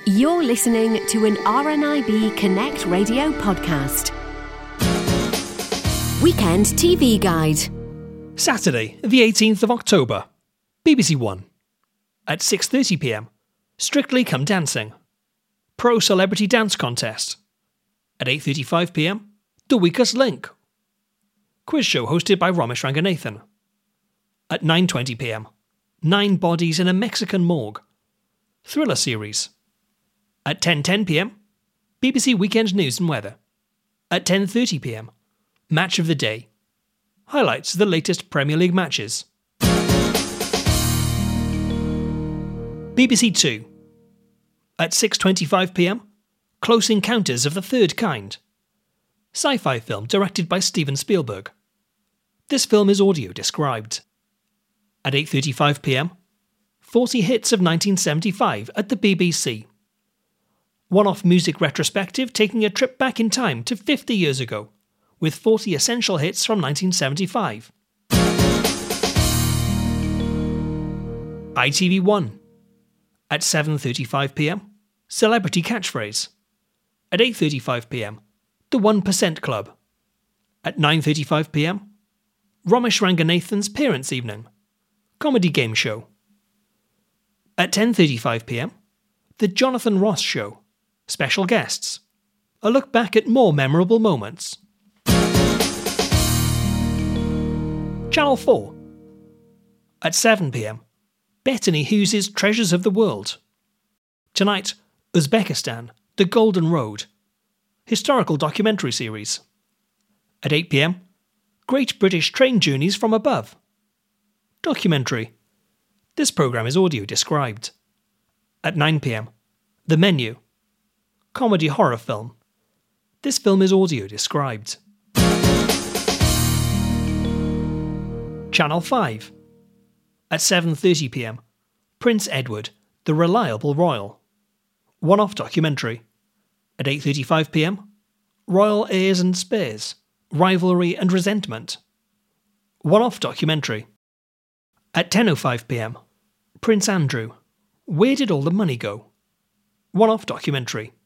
You're listening to an RNIB Connect Radio podcast. Weekend TV Guide. Saturday, the 18th of October, BBC One. At 6:30pm, Strictly Come Dancing. Pro Celebrity Dance Contest. At 8:35pm, The Weakest Link. Quiz show hosted by Romesh Ranganathan. At 9:20pm, 9 Bodies in a Mexican Morgue. Thriller series. At 10:10pm, BBC Weekend News and Weather. At 10:30pm, Match of the Day. Highlights of the latest Premier League matches. BBC Two. At 6:25pm, Close Encounters of the Third Kind. Sci-fi film directed by Steven Spielberg. This film is audio described. At 8:35pm, 40 hits of 1975 at the BBC. One-off music retrospective taking a trip back in time to 50 years ago, with 40 essential hits from 1975. ITV1. At 7:35pm, Celebrity Catchphrase. At 8:35pm, The 1% Club. At 9:35pm, Romesh Ranganathan's Parents' Evening. Comedy game show. At 10:35pm, The Jonathan Ross Show. Special guests. A look back at more memorable moments. Channel 4. At 7pm, Bettany Hughes' Treasures of the World. Tonight, Uzbekistan, The Golden Road. Historical documentary series. At 8pm, Great British Train Journeys from Above. Documentary. This programme is audio described. At 9pm, The Menu. Comedy horror film. This film is audio described. Channel 5. At 7:30pm, Prince Edward, The Reliable Royal. One-off documentary. At 8:35pm, Royal Heirs and Spares, Rivalry and Resentment. One-off documentary. At 10:05pm, Prince Andrew, Where Did All the Money Go? One-off documentary.